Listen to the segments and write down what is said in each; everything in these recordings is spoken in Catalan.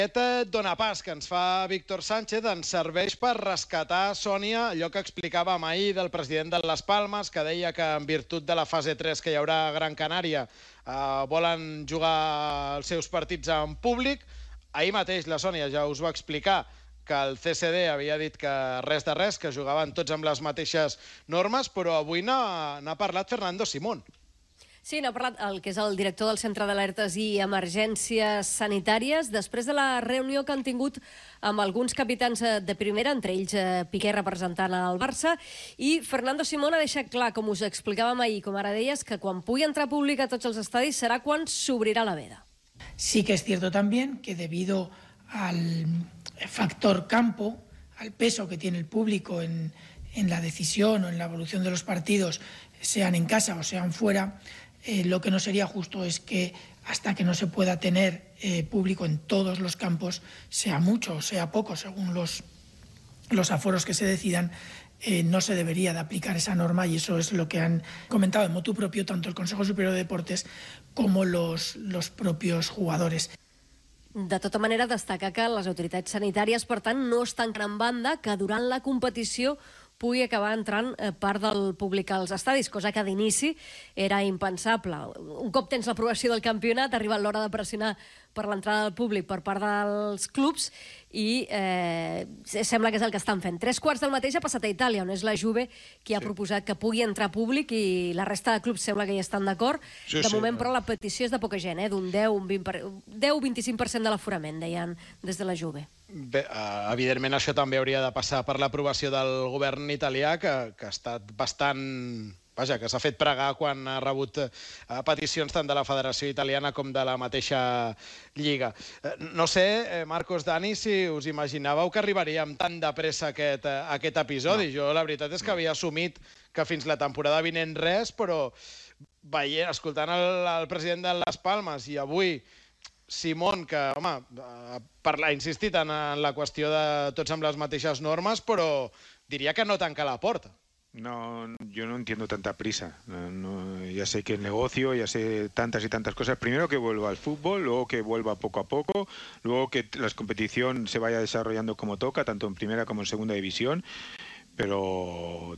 Aquest dona pas que ens fa Víctor Sánchez ens serveix per rescatar, Sònia, allò que explicàvem ahir del president de Las Palmas, que deia que en virtut de la fase 3 que hi haurà a Gran Canària volen jugar els seus partits en públic. Ahir mateix la Sònia ja us va explicar que el CCD havia dit que res de res, que jugaven tots amb les mateixes normes, però avui n'ha parlat Fernando Simón. Sí, n'ha parlat el que és el director del Centre d'Alertes i Emergències Sanitàries, després de la reunió que han tingut amb alguns capitans de primera, entre ells Piqué representant el Barça, i Fernando Simón ha deixat clar, com us explicàvem ahir, com ara deies, que quan pugui entrar públic a tots els estadis serà quan s'obrirà la veda. Sí que es cierto también que debido al factor campo, al peso que tiene el público en la decisión o en la evolución de los partidos, sean en casa o sean fuera, lo que no sería justo es que hasta que no se pueda tener público en todos los campos, sea mucho o sea poco, según los aforos que se decidan, no se debería de aplicar esa norma, y eso es lo que han comentado en motu propio tanto el Consejo Superior de Deportes como los propios jugadores. De tota manera, destacar que les autoritats sanitàries, per tant, no es tanquen en banda, que durant la competició pugui acabar entrant part del públic als estadis, cosa que d'inici era impensable. Un cop tens l'aprovació del campionat, ha arribat l'hora de pressionar per l'entrada del públic per part dels clubs i sembla que és el que estan fent. 3/4 del mateix ha passat a Itàlia, on és la Juve qui ha proposat que pugui entrar públic i la resta de clubs sembla que hi estan d'acord. De moment, però, la petició és de poca gent, d'un 10-25% de l'aforament, deien des de la Juve. Bé, evidentment això també hauria de passar per l'aprovació del govern italià, que ha estat bastant... Vaja, que s'ha fet pregar quan ha rebut peticions tant de la Federació Italiana com de la mateixa Lliga. No sé, Marcos, Dani, si us imaginàveu que arribaria amb tant de pressa aquest episodi. No. Jo la veritat és que havia assumit que fins la temporada vinent res, però escoltant el president de Las Palmas i avui Simón, que, home, ha insistit en la qüestió de tots amb les mateixes normes, però diria que no tanca la porta. No, yo no entiendo tanta prisa. Ya sé que el negocio, ya sé tantas y tantas cosas. Primero que vuelva al fútbol, luego que vuelva poco a poco, luego que la competición se vaya desarrollando como toca, tanto en primera como en segunda división. Pero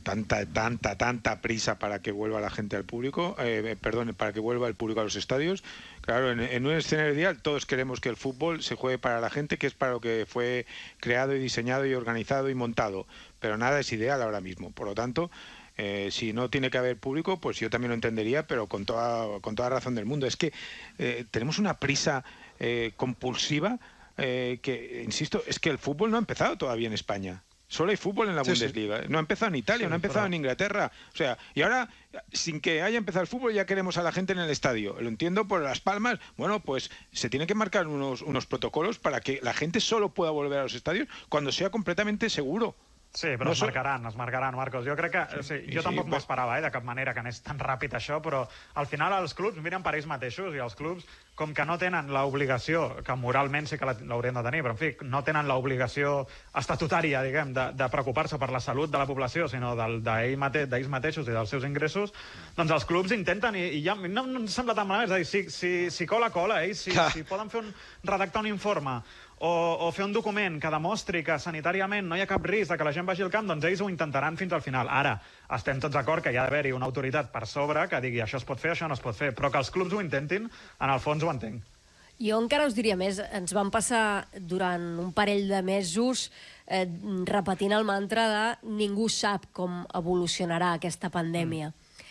tanta prisa para que vuelva la gente al público, para que vuelva el público a los estadios. Claro, en un escenario ideal todos queremos que el fútbol se juegue para la gente, que es para lo que fue creado y diseñado y organizado y montado, pero nada es ideal ahora mismo. Por lo tanto, si no tiene que haber público, pues yo también lo entendería, pero con toda razón del mundo. Es que tenemos una prisa compulsiva que, insisto, es que el fútbol no ha empezado todavía en España. Solo hay fútbol en la Bundesliga. No ha empezado en Italia, no ha empezado en Inglaterra. O sea, y ahora, sin que haya empezado el fútbol, ya queremos a la gente en el estadio. Lo entiendo por Las Palmas. Bueno, pues se tienen que marcar unos protocolos para que la gente solo pueda volver a los estadios cuando sea completamente seguro. Sí, però es marcaran, Marcos. Jo crec que... Jo tampoc m'ho esperava, de cap manera, que anés tan ràpid això, però al final els clubs miren per ells mateixos i els clubs, com que no tenen l'obligació, que moralment sí que l'haurien de tenir, però en fi, no tenen l'obligació estatutària, diguem, de preocupar-se per la salut de la població, sinó d'ells mateixos i dels seus ingressos, doncs els clubs intenten, i ja no em sembla tan malament, és a dir, si cola, si poden redactar un informe o fer un document que demostri que sanitàriament no hi ha cap risc de que la gent vagi al camp, doncs ells ho intentaran fins al final. Ara, estem tots d'acord que hi ha d'haver-hi una autoritat per sobre que digui això es pot fer, això no es pot fer, però que els clubs ho intentin, en el fons ho entenc. Jo encara us diria més, ens vam passar durant un parell de mesos repetint el mantra de ningú sap com evolucionarà aquesta pandèmia.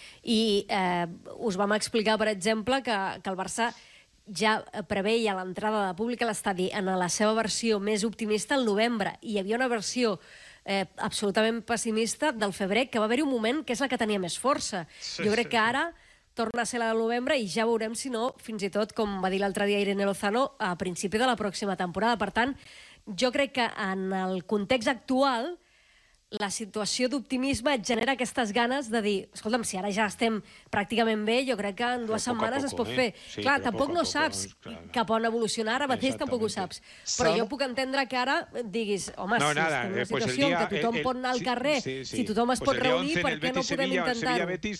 I us vam explicar, per exemple, que el Barça ja preveia l'entrada de públic a l'estadi en la seva versió més optimista al novembre, i hi havia una versió absolutament pessimista del febrer, que va haver-hi un moment que és la que tenia més força. Jo crec que ara torna a ser la del novembre i ja veurem si no, fins i tot, com va dir l'altre dia Irene Lozano, a principi de la pròxima temporada. Per tant, jo crec que en el context actual la situació d'optimisme et genera aquestes ganes de dir, escolta'm, si ara ja estem pràcticament bé, jo crec que en 2 setmanes es pot fer. Clar, tampoc no saps cap on evolucionar, ara mateix tampoc ho saps. Però jo puc entendre que ara diguis, home, si estem en una situació en què tothom pot anar al carrer, si tothom es pot reunir, per què no podem intentar-ho? Betis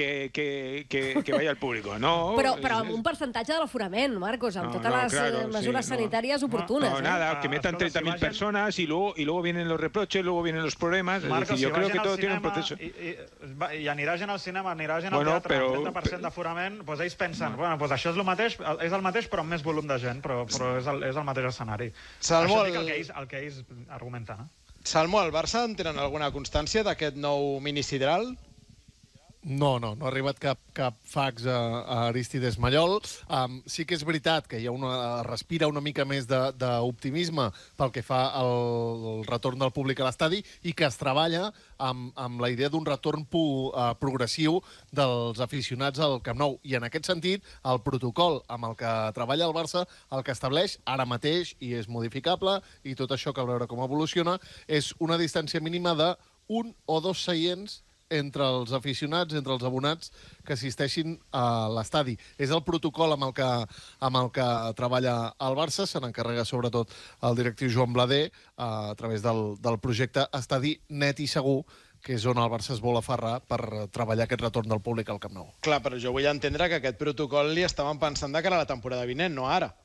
que vaya al público, ¿no? Però amb un percentatge de l'aforament, Marcos, amb totes les mesures sanitàries oportunes. No, nada, que metan 30.000 personas y luego vienen los reproches, luego vienen los problemas. Marcos, yo creo que todo tiene un proceso. I anirà gent al cinema, anirà gent al teatre, amb 30% d'aforament, doncs ells pensen, bueno, doncs això és el mateix, però amb més volum de gent, però és el mateix escenari. Això és el que ells argumenten. Salmo, al Barça en tenen alguna constància d'aquest nou minisidral? No ha arribat cap fax a Aristides Mallol. Sí que és veritat que respira una mica més d'optimisme pel que fa al retorn del públic a l'estadi i que es treballa amb la idea d'un retorn progressiu dels aficionats al Camp Nou. I en aquest sentit, el protocol amb el que treballa el Barça, el que estableix ara mateix, i és modificable, i tot això cal veure com evoluciona, és una distància mínima de 1 o 2 seients entre els aficionats, entre els abonats que assisteixin a l'estadi. És el protocol amb el que treballa el Barça, se n'encarrega sobretot el directiu Joan Blader a través del projecte Estadi Net i Segur, que és on el Barça es vol aferrar per treballar aquest retorn del públic al Camp Nou. Clar, però jo vull entendre que aquest protocol li estaven pensant de cara a la temporada vinent, no ara.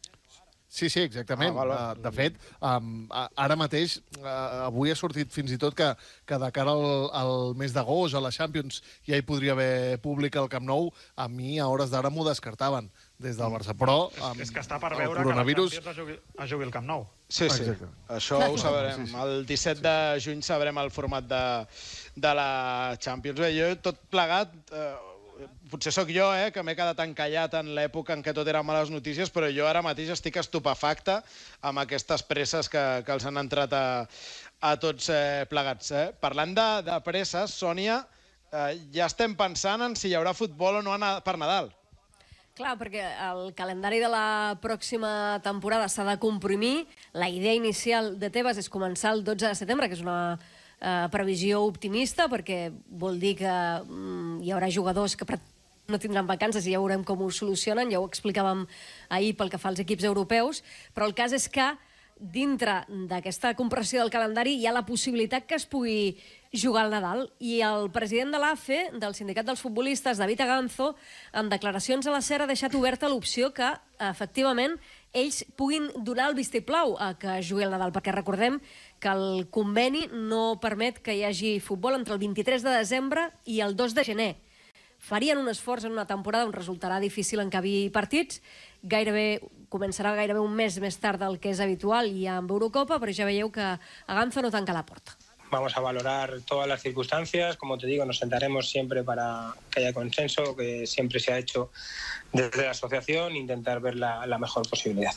Sí, exactament. De fet, ara mateix, avui ha sortit fins i tot que de cara al mes d'agost, a la Champions, ja hi podria haver públic al Camp Nou. A mi, a hores d'ara, m'ho descartaven des del Barça. Però és que està per veure que la Champions es jugui al Camp Nou. Sí. Això ho sabrem. El 17 de juny sabrem el format de la Champions. Bé, jo tot plegat... Potser sóc jo, que m'he quedat encallat en l'època en què tot eren males notícies, però jo ara mateix estic estupefacte amb aquestes presses que els han entrat a tots plegats. Parlant de presses, Sònia, ja estem pensant en si hi haurà futbol o no per Nadal. Clar, perquè el calendari de la pròxima temporada s'ha de comprimir. La idea inicial de Tebas és començar el 12 de setembre, que és una previsió optimista, perquè vol dir que hi haurà jugadors que no tindran vacances i ja veurem com ho solucionen, ja ho explicàvem ahir pel que fa als equips europeus, però el cas és que dintre d'aquesta compressió del calendari hi ha la possibilitat que es pugui jugar al Nadal. I el president de l'AFE, del Sindicat dels Futbolistes, David Aganzo, en declaracions a la SER ha deixat oberta l'opció que, efectivament, ells puguin donar el vistiplau a que jugui al Nadal, perquè recordem que el conveni no permet que hi hagi futbol entre el 23 de desembre i el 2 de gener. Farien un esforç en una temporada on resultarà difícil encabir partits, començarà gairebé un mes més tard del que és habitual i amb Eurocopa, però ja veieu que Aganzo no tanca la porta. Vamos a valorar todas las circunstancias, como te digo, nos sentaremos siempre para que haya consenso, que siempre se ha hecho desde la asociación, intentar ver la mejor posibilidad.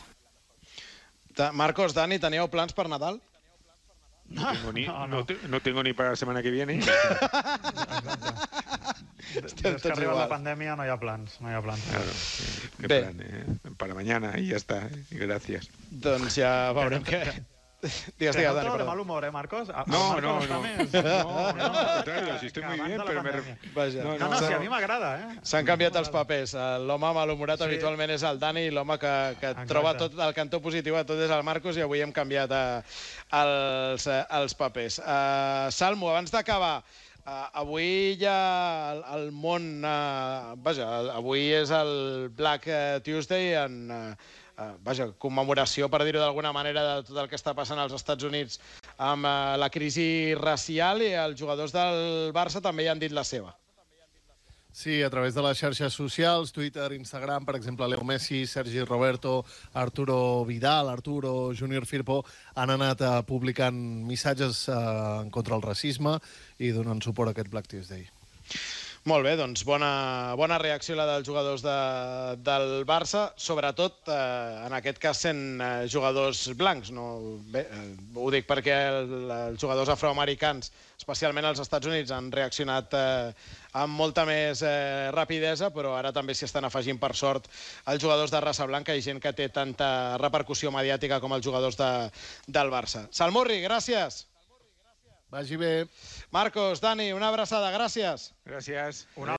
Marcos, Dani, teníeu plans per Nadal? No tengo ni para la semana que viene. Des que arriba la pandèmia no hi ha plans. Claro, qué plan, para mañana y ya está. Gracias. Doncs ja veurem què... Digues, Dani, perdó. De mal humor, Marcos? No, al contrario, si estoy muy bien, pero No, si a mi m'agrada, S'han canviat els papers. L'home malhumorat habitualment és el Dani i l'home que troba tot el cantó positiu a tot és el Marcos, i avui hem canviat els papers. Salmo, abans d'acabar, avui ja el món... avui és el Black Tuesday commemoració, per dir-ho d'alguna manera, de tot el que està passant als Estats Units amb la crisi racial, i els jugadors del Barça també hi han dit la seva. Sí, a través de les xarxes socials, Twitter, Instagram, per exemple, Leo Messi, Sergi Roberto, Arturo Vidal, Arturo Junior Firpo, han anat publicant missatges en contra del racisme i donant suport a aquest Black Tuesday. Molt bé, doncs bona reacció la dels jugadors del Barça, sobretot en aquest cas sent jugadors blancs. Bé, ho dic perquè els jugadors afroamericans, especialment als Estats Units, han reaccionat amb molta més rapidesa, però ara també s'hi estan afegint, per sort, els jugadors de raça blanca i gent que té tanta repercussió mediàtica com els jugadors del Barça. Salmurri, gràcies! Vagi bé. Marcos, Dani, una abraçada, gràcies. Gràcies.